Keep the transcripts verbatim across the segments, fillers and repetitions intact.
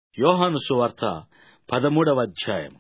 యోహాను సువార్త పదమూడవ అధ్యాయం.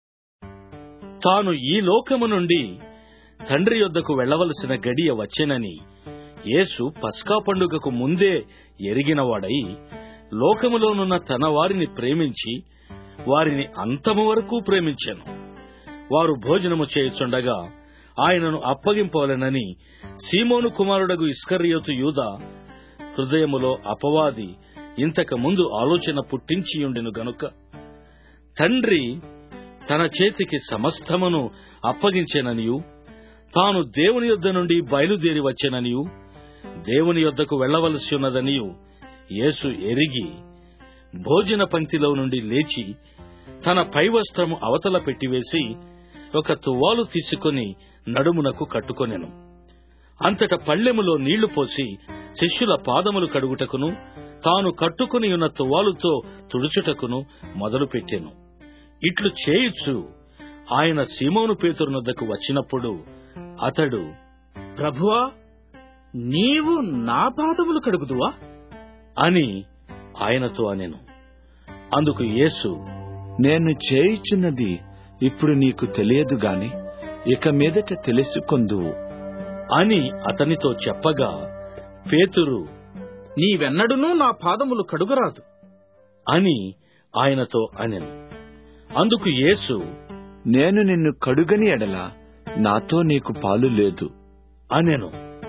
తాను ఈ లోకము నుండి తండ్రి యొద్దకు వెళ్లవలసిన గడియ వచ్చెనని యేసు పస్కా పండుగకు ముందే ఎరిగినవాడై లోకములోనున్న తన వారిని ప్రేమించి వారిని అంతము వరకు ప్రేమించెను. వారు భోజనము చేయుచుండగా ఆయనను అప్పగింపవలెనని సీమోను కుమారుడగు ఇస్కరియోతు యూదా హృదయములో అపవాది ఇంతకు ముందు ఆలోచన పుట్టించియుండెను గనుక తండ్రి తన చేతికి సమస్తమును అప్పగించెననియు తాను దేవుని యొద్ద నుండి బయలుదేరి వచ్చెననియు దేవుని యొద్దకు వెళ్లవలసి ఉన్నదనియు యేసు ఎరిగి భోజన పంక్తిలో నుండి లేచి తన పైవస్త్రము అవతల పెట్టివేసి ఒక తువ్వాలు తీసుకుని నడుమునకు కట్టుకొనెను. అంతట పళ్ళెములో నీళ్లు పోసి శిష్యుల పాదములు కడుగుటకును తాను కట్టుకుని ఉన్న తువ్వాలుతో తుడుచుటకును మొదలుపెట్టెను. ఇట్లు చేయుచు ఆయన సీమోను పేతురునొద్దకు వచ్చినప్పుడు అతడు, ప్రభువా, నీవు నా పాదములు కడుగుదువా అని ఆయనతో అనెను. అందుకు యేసు, నేను చేయుచున్నది ఇప్పుడు నీకు తెలియదు గాని ఇక మీదట తెలుసుకొందువు అని అతనితో చెప్పగా పేతురు, నీవెన్నడునూ నా పాదములు కడుగరాదు అని ఆయనతో అనెను. అందుకు యేసు, నేను నిన్ను కడుగని ఎడల నాతో నీకు పాలు లేదు అనెను.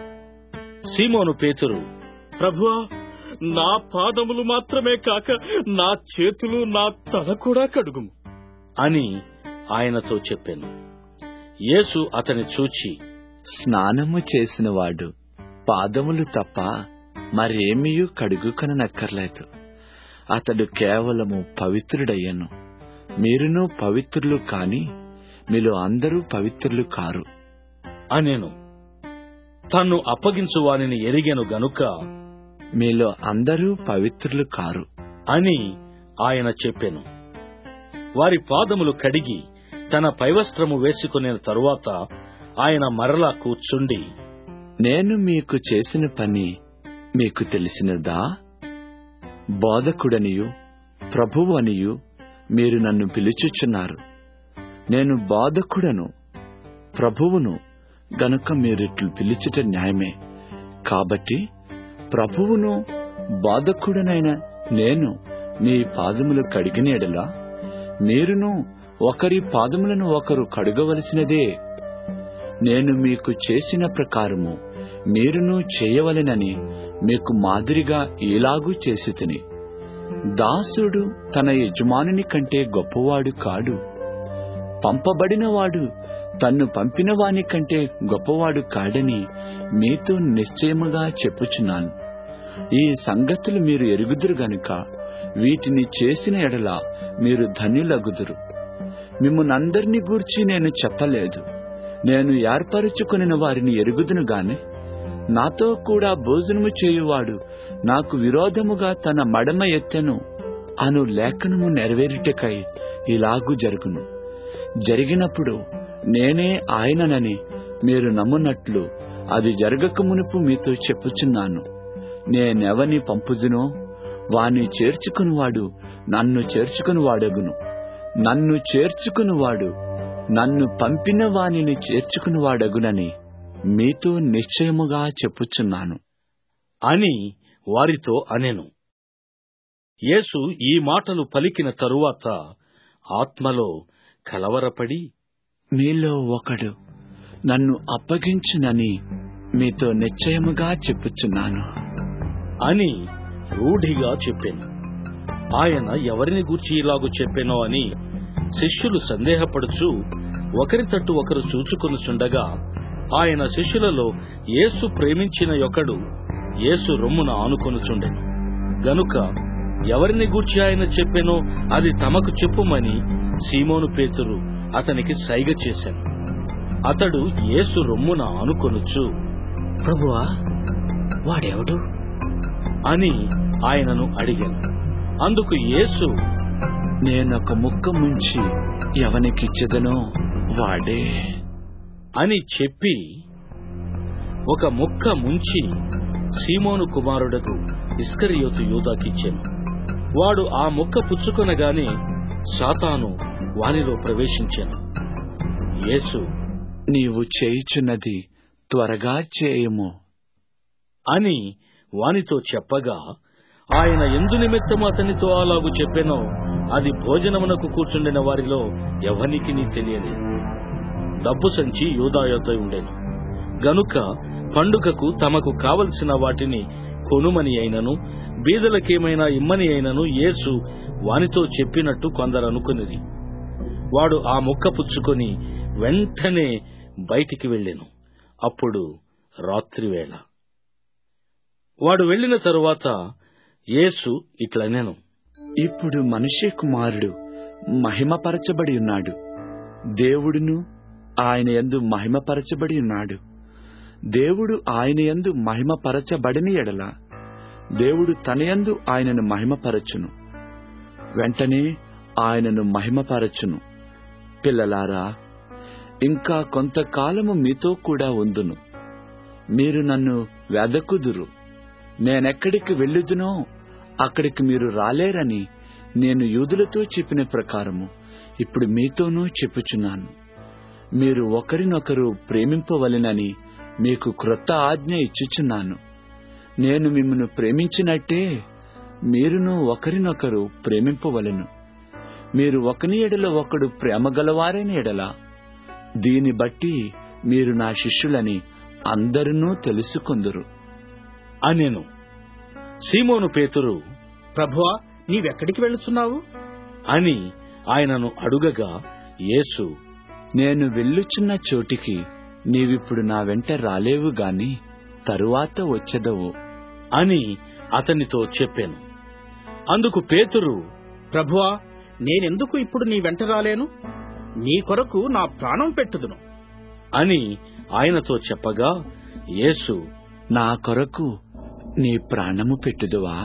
సీమోను పేతురు, ప్రభువా, నా పాదములు మాత్రమే కాక నా చేతులు నా తల కూడా కడుగుము అని ఆయనతో చెప్పెను. యేసు అతని చూచి, స్నానము చేసినవాడు పాదములు తప్ప మరేమియూ కడుగుకొననక్కర్లేదు. అతడు కేవలము పవిత్రుడయ్యను. మీరును పవిత్రులు కాని మీలో అందరూ పవిత్రులు కారు అనెను. తన్ను అప్పగించు వానిని ఎరిగెను గనుక మీలో అందరూ పవిత్రులు కారు అని ఆయన చెప్పెను. వారి పాదములు కడిగి తన పైవస్త్రము వేసుకునే తరువాత ఆయన మరలా కూర్చుండి, నేను మీకు చేసిన పని మీకు తెలిసినదా? బోధకుడనియు ప్రభువు అనియు మీరు నన్ను పిలుచుచున్నారు. నేను బోధకుడను ప్రభువును గనుక మీరిట్లు పిలుచుట న్యాయమే. కాబట్టి ప్రభువును బోధకుడనైన నేను మీ పాదములు కడిగిన ఎడల మీరును ఒకరి పాదములను ఒకరు కడుగవలసినదే. నేను మీకు చేసిన ప్రకారము మీరును చేయవలెనని మీకు మాదిరిగా ఇలాగూ చేసితిని. దాసుడు తన యజమానుని కంటే గొప్పవాడు కాడు. పంపబడినవాడు తన్ను పంపిన వాని కంటే గొప్పవాడు కాడని మీతో నిశ్చయముగా చెప్పుచున్నాను. ఈ సంగతులు మీరు ఎరుగుదురు గనుక వీటిని చేసిన ఎడల మీరు ధన్యులగుదురు. మిమ్మునందరినీ గూర్చి నేను చెప్పలేదు. నేను ఏర్పరచుకొనిన వారిని ఎరుగుదును గాని నాతో కూడా భోజనము చేయువాడు నాకు విరోధముగా తన మడమ ఎత్తెను అను లేఖనము నెరవేరుటకై ఇలాగూ జరుగును. జరిగినప్పుడు నేనే ఆయననని మీరు నమ్మునట్లు అది జరగక మునుపు మీతో చెప్పుచున్నాను. నేనెవని పంపుదునో వాని చేర్చుకునివాడు నన్ను చేర్చుకునివాడగును. నన్ను చేర్చుకునివాడు నన్ను పంపిన వానిని చేర్చుకునివాడగునని మీతో నిశ్చయముగా చెప్పుచున్నాను అని వారితో అనెను. యేసు ఈ మాటలు పలికిన తరువాత ఆత్మలో కలవరపడి, మీలో ఒకడు నన్ను అప్పగించునని మీతో నిశ్చయముగా చెప్పుచున్నాను అని రూఢిగా చెప్పెను. ఆయన ఎవరిని గూర్చి ఇలాగు చెప్పెనో అని శిష్యులు సందేహపడుచు ఒకరి తట్టు ఒకరు చూచుకొనుచుండగా ఆయన శిష్యులలో యేసు ప్రేమించిన యొకడు యేసు రొమ్మున ఆనుకొనుచుండెను గనుక ఎవరిని గూర్చి ఆయన చెప్పెనో అది తమకు చెప్పుమని సీమోను పేతురు అతనికి సైగ చేశాను. అతడు యేసు రొమ్మున ఆనుకొనుచు, ప్రభువా, వాడెవడు అని ఆయనను అడిగాను. అందుకు యేసు, నేనొక ముక్క ముంచి ఎవనికిచ్చెదనో వాడే అని చెప్పి ఒక ముక్క ముంచి సీమోను కుమారుడకు ఇస్కరియోతు యూదాకిచ్చెను. వాడు ఆ ముక్క పుచ్చుకొనగానే సాతాను వానిలో ప్రవేశించెను. యేసు, నీవు చేయుచున్నది త్వరగా చేయము అని వానితో చెప్పగా, ఆయన ఎందు నిమిత్తము అతనితో అలాగు చెప్పెనో అది భోజనమునకు కూర్చుండిన వారిలో ఎవనికినీ తెలియలేదు. డబ్బు సంచి యూదా యొద్ద ఉండెను గనుక పండుగకు తమకు కావలసిన వాటిని కొనుమని అయినను బీదలకేమైనా ఇమ్మని అయినను యేసు వానితో చెప్పినట్టు కొందరు అనుకునిది. వాడు ఆ ముక్క పుచ్చుకొని వెంటనే బయటికి వెళ్ళెను. అప్పుడు రాత్రివేళ. వాడు వెళ్లిన తరువాత యేసు ఇట్లనెను, ఇప్పుడు మనుష్య కుమారుడు మహిమపరచబడి ఉన్నాడు, దేవుడును ఆయన యందు మహిమపరచబడి ఉన్నాడు. దేవుడు ఆయన యందు మహిమపరచబడిన ఎడల దేవుడు తన యందు ఆయనను మహిమపరచును, వెంటనే ఆయనను మహిమపరచును. పిల్లలారా, ఇంకా కొంతకాలము మీతో కూడా ఉందును. మీరు నన్ను వెదకుదురు. నేనెక్కడికి వెళ్ళుదునో అక్కడికి మీరు రాలేరని నేను యూదులతో చెప్పిన ప్రకారము ఇప్పుడు మీతోనూ చెప్పుచున్నాను. మీరు ఒకరినొకరు ప్రేమింపవలెనని మీకు క్రొత్త ఆజ్ఞ ఇచ్చుచున్నాను. నేను మిమ్మను ప్రేమించినట్టే మీరును ఒకరినొకరు ప్రేమింపవలెను. మీరు ఒకని ఎడల ఒకడు ప్రేమ గలవారైన ఎడల దీని బట్టి మీరు నా శిష్యులని అందరూ తెలుసుకొందురు అనెను. సీమోను పేతురు, ప్రభువా, నీవెక్కడికి వెళ్ళుచున్నావు అని ఆయనను అడుగగా, యేసు, నేను వెళ్ళుచున్న చోటికి నీవిప్పుడు నా వెంట రాలేవు గాని తరువాత వచ్చెదవు అని అతనితో చెప్పాను. అందుకు పేతురు, ప్రభువా, నేనెందుకు ఇప్పుడు నీ వెంట రాలేను? నీ కొరకు నా ప్రాణం పెట్టుదును అని ఆయనతో చెప్పగా, యేసు, నా కొరకు నీ ప్రాణము పెట్టుదువా?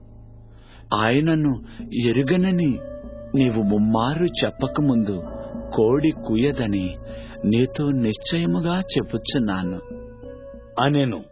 ఆయనను ఎరుగనని నీవు ముమ్మారు చెప్పకముందు కోడి కూయదని నీతో నిశ్చయముగా చెప్పుచున్నాను అనెను.